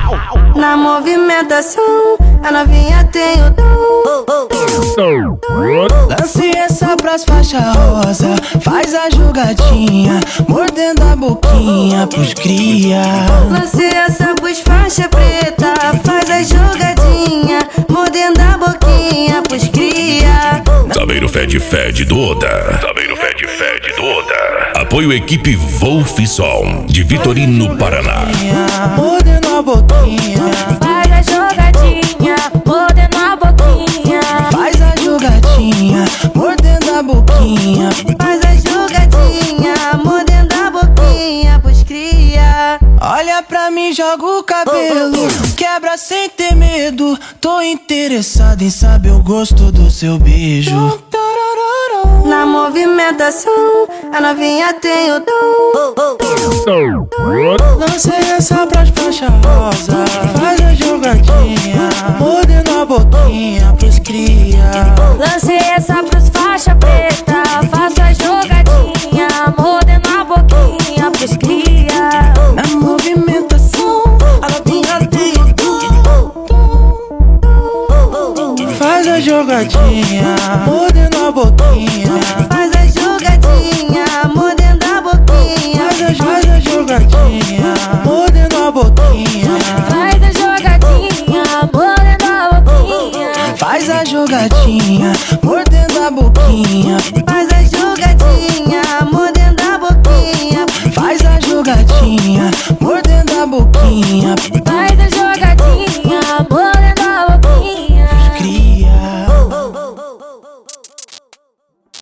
Na movimentação, a novinha tem o dom. Lance essa pras faixa rosa, faz a jogadinha, mordendo a boquinha pros cria. Lance essa pros faixa preta, faz a jogadinha, mordendo a boquinha pros cria. Saveiro fede do Oda. Saveiro fede do Oda. Apoio equipe Wolfson de Vitorino, Paraná. Mordendo a boquinha, Faz a jogadinha, mordendo a boquinha. faz a jogadinha, mordendo a boquinha. Faz a jogadinha, mordendo a boquinha pros cria. Olha pra mim, joga o cabelo, quebra sem ter medo. Tô interessado em saber o gosto do seu beijo. Na movimentação, a novinha tem o dom. Lancei essa pras faixa rosa, faz a jogadinha, mordendo a boquinha pros cria. Lancei essa pros faixa preta, faço a jogadinha, mordendo a boquinha pros cria. Na movimentação, a novinha tem o dom. Faz a jogadinha, mordendo a boquinha.